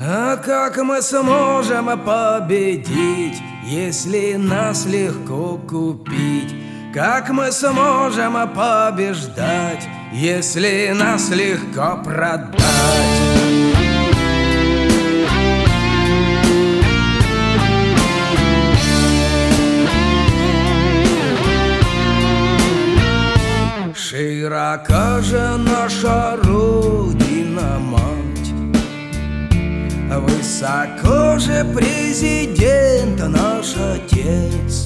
А как мы сможем победить, если нас легко купить? Как мы сможем побеждать, если нас легко продать? Широка же наша Родина-мать, высоко же президент наш отец.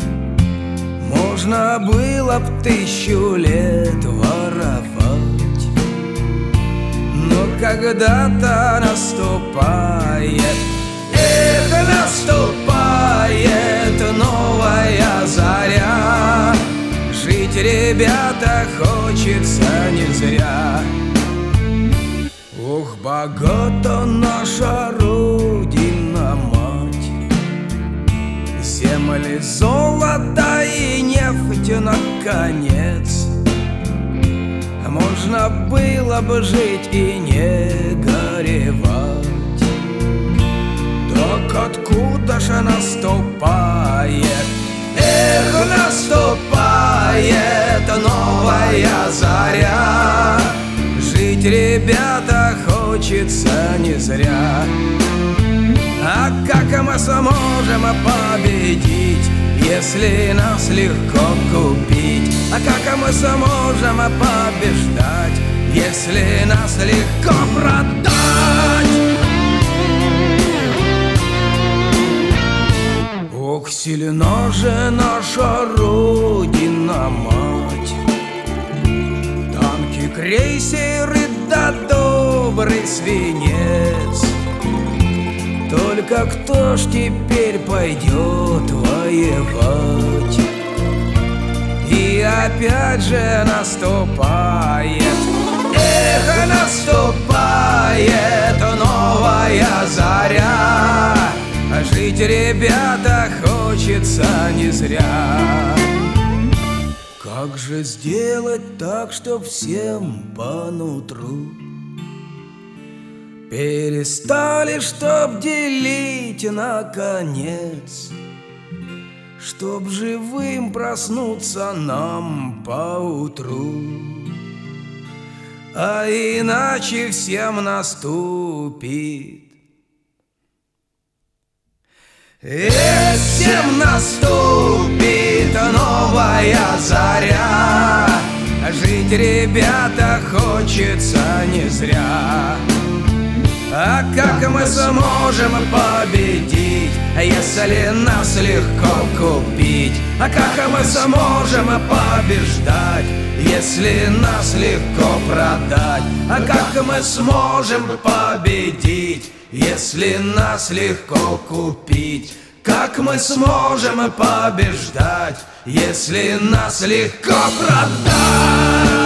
Можно было б 1000 лет воровать, но когда-то наступает, наступает новая заря. Жить, ребята, хочется не зря. Ох, богата наша Родина-мать, земли, золото и нефть, наконец. Можно было бы жить и не горевать. Так откуда же наступает, наступает новая заря. Жить, ребята, хочется не зря. А как мы сможем победить, если нас легко купить? А как мы сможем побеждать, если нас легко продать? Ох, сильна же наша Родина-мать, танки, крейсеры да добрый свинец. Только кто ж теперь пойдет воевать? И опять же наступает, наступает новая заря. Жить, ребята, хочется не зря. Как же сделать так, чтоб всем по нутру перестали, чтоб делить наконец, чтоб живым проснуться нам поутру, а иначе всем наступит. Всем наступит новая заря. Жить, ребята, хочется не зря. А как мы сможем победить, если нас легко купить? А как мы сможем побеждать, если нас легко продать? А как мы сможем победить, если нас легко купить? Как мы сможем побеждать, если нас легко продать?